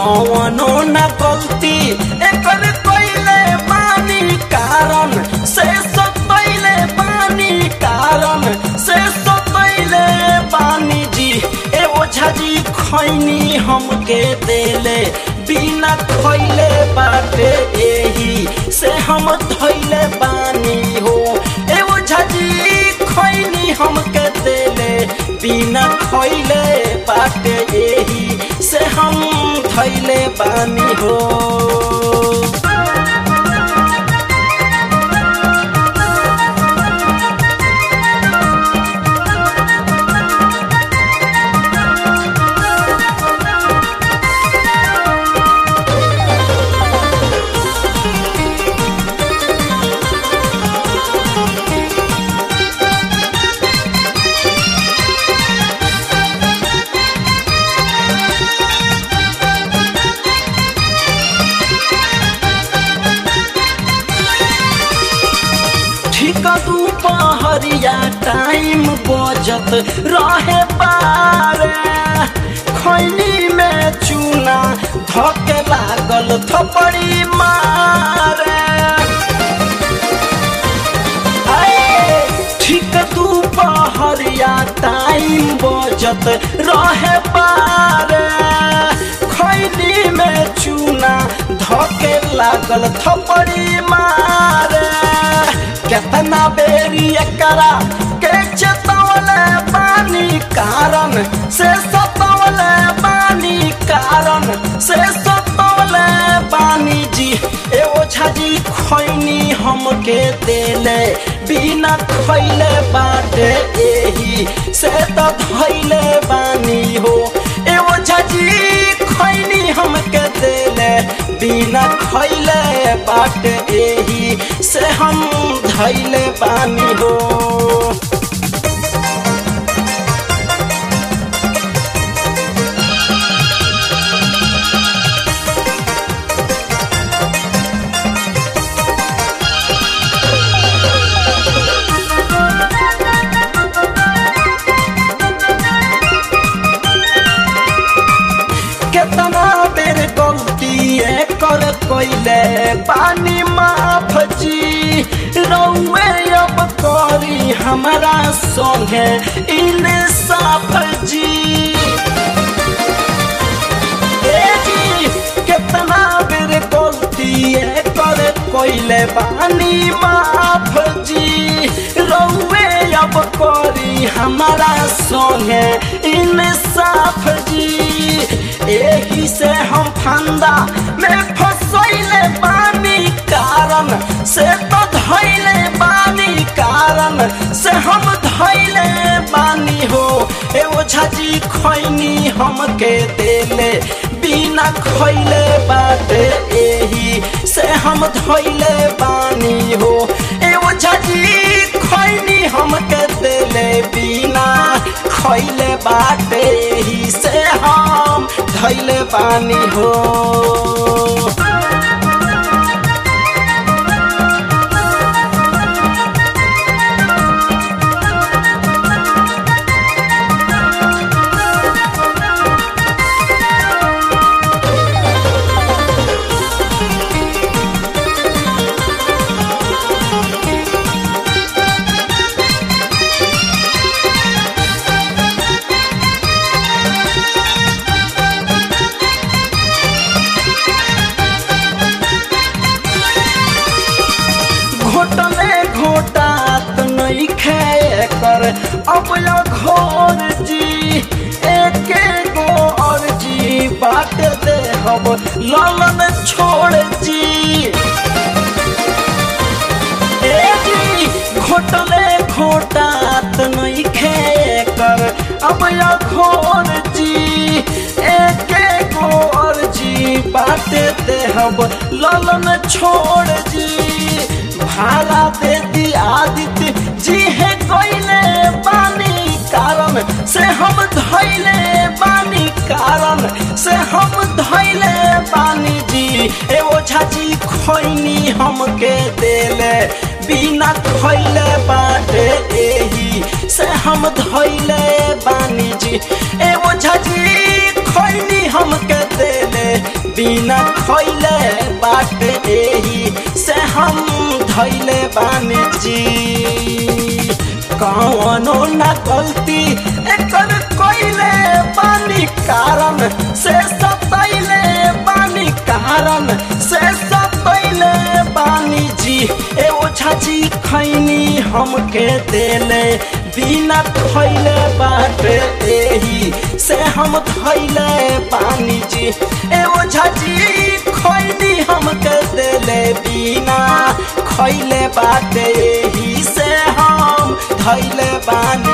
कौनो न गलती एकर कइले बानी कारण से सतैले बानी कारण से सतैले बानी जी ए ओझा जी खैनी हमके देले बिना खइले बाटे एही से हम धइले बानी हो ए ओझा जी खैनी हमके देले बिना खइले बाटे एही से हम धइले बानी हो। दुपहरिया टाइम बजत रहे बारे खैनी में चूना धके लागल थपड़ी मारे ठीक दुपहरिया टाइम बजत रहे बारे खैनी में चूना धके लागल थपड़ी मारे केतना बेरी एकरा के चेतवले बानी कारण से सतवले बानी कारण से सतवले बानी जी ए ओझा जी खैनी हमके देले बिना खइले बाटे एही से त धइले बानी हो ए ओझा जी खैनी हमके देले बिना खइले बाटे एही से हम धइले बानी हो। केतना बेर गलती कर कइले बानी माफ जी रउए अब करी हमारा संगे इंसाफ जी ए जी केतना बेर गलती कर कइले बानी माफ जी रउए अब करी हमारा संगे इंसाफ जी एही से हम फंदा में फसैले बानी कारण से तो धइले बानी कारण से हम धइले बानी हो ए ओझा जी खैनी हमके देले बिना खइले बाटे एही से हम धइले बानी हो ए ओझा जी खैनी हमके देले बिना खइले बाटे एही से हम धइले बानी हो। घोटात नहीं खे कर अब घोर जी एके गो और जी बात दे हम ललन छोड़ जी ए जी घोटले घोटात नहीं खे कर अब घोर जी एके गो और जी बात दे हम ललन छोड़ जी भाड़ा दे दी आदित्य जी है कोइले बानी कारण से हम धइले बानी कारण से हम धइले बानी जी ए ओझा जी खैनी हमके देले बिना खइले बाटे एही से हम धइले बानी जी ए ओझा जी खैनी हमके देले बिना खैले बाटे एही से हम धैले बानी जी। कौनो ना गलती एकर कइले बानी कारण से सतैले बानी कारण से सतैले बानी जी। ए ओझा जी खैनी हमके देले बिना खैले बाटे एही से हम धैले बानी जी। ए ओझा जी खैनी हमके देले बिना खैले बाटे एही से हम धैले बानी